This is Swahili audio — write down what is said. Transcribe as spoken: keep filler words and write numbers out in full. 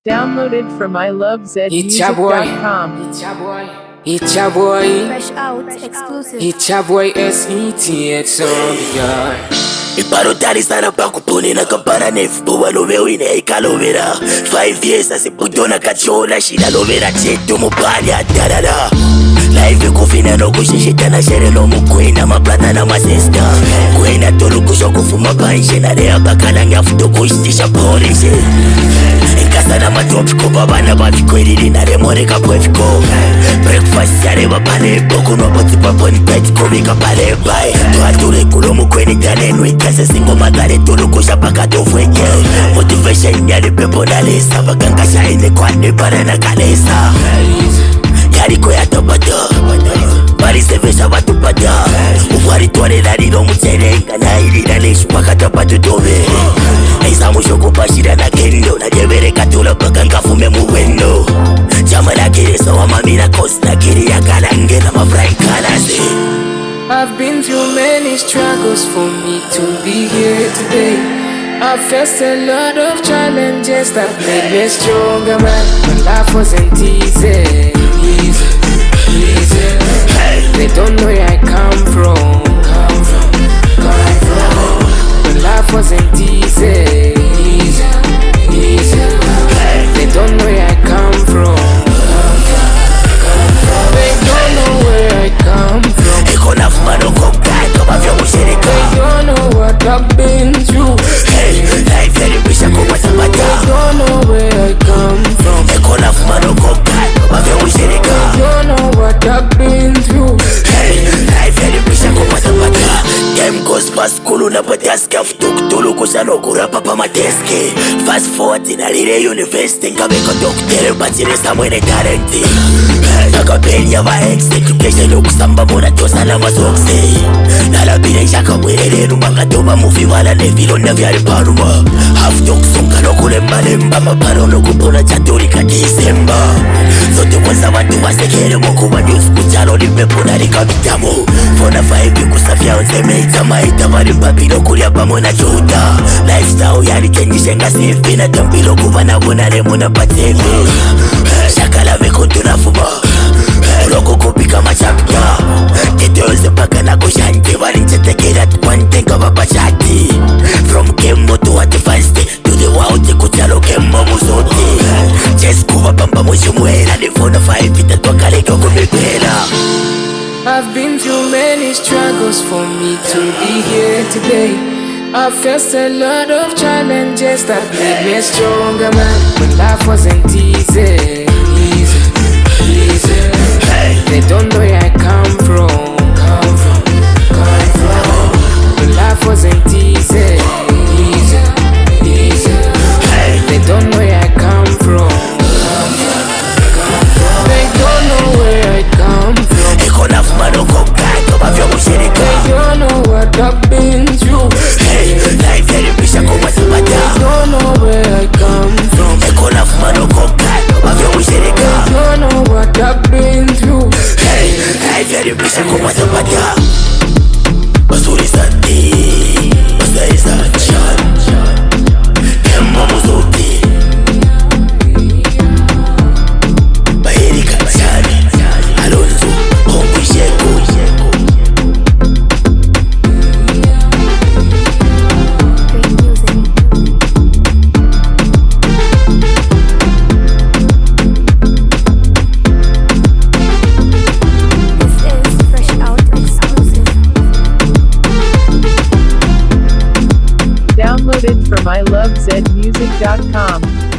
Downloaded from I love zed It's music your boy. dot com. It's your boy. It's your boy. Fresh out, exclusive. It's your boy S E T X on the yard. Iparotarisana pakuponena kapara nefu walovewine ikalovera five years asiputona kachola shida lovera chetu mubali atarara live kufina no kushishitana shere no mukwena mabrata na masista kwena tolu kusho kufuma paishe na rea bakala nyafuto kushtisha polishe Enkasa na matopiko babana bafikwelili na remore kapwefiko breakfast yare bapale boku no boti paponi peti komika pale bae tuature kulo mukweni tanenwe kase singo magare tulu kusha paka tofweke motivation yare pepo na lesa baganga shaine kwane para na kalesa yari ko ya topata bari sevesha watu pata ufari tuare lari no mucherenga na ili na leshu paka topatu tobe Eisa mushoko pashira na kendo na jebere katula paka nkafume muwendo Chama na kiresa wa mamina kosi na kiri ya kalange na mafrai kalase I've been through many struggles for me to be here today. I've faced a lot of challenges that made me stronger, man. When life wasn't easy, easy, easy. They don't know where I come from, come from, come from. When life wasn't easy, easy, easy. They don't know where I come from, come from, come from. They don't know where I come from. Ekona fumano kokai kama vya mushirika They don't know what I've been through. Hey, life yari bisha kwa sabata They don't know where I come from. Ekona fumano kokai kama vya mushirika They don't know what I've been through. Hey, life yari bisha kwa sabata Time goes past kulu na patiaske Futuk tulu kusano kurapa pa mateske Fast forward in a lile university Nkabeko doktere batire samwene talenti Nakapeli ya wa ex Education ukusamba muna tosa na masokse Nalabine shaka mwelele Numanga toba mufi wala nevilo na vyari paruma Hafto kusonga no kule malemba Maparo no kupona chaturi ka Disemba Zote kwanza watu wasekele Moku wa news kuchalo lipepo na lika vitamu Fona five kusafia onzeme Itamaita marimbabilo kulia pamona juta Lifestyle yari kenyishenga sifi Na tambilo kubana muna remuna patevi Shakala veko tunafuma Uloko kupika machapika Tetoze paka na kushante Walinchetekera tukwantenga wapachati From kemo to advanced To the wild kuchalo kemo muzote Just kuwa pamba mwishimuela Nifona five itatwa kaleko kumipela I've been through many struggles for me to be here today. I've faced a lot of challenges that made me stronger, man. When life wasn't easy, easy, easy. They don't know where I come from, come from, come from. When life wasn't easy, easy, easy. They don't know where I come from, come from, come from. They don't know where I come from. Ekona fumano kokai kama vya mushirika They don't know what I've been through. Hey, life yari bisha kwa sabata They don't know where I come from. Ekona fumano kokai kama vya mushirika They don't know what I've been through. Hey, life yari bisha kwa sabata Basuri sati Basari sanchan Kemba muzote Bahiri kachani Alonso Hongu sheko Great music. This is Fresh Out exclusive. Downloaded from I love zed music dot com.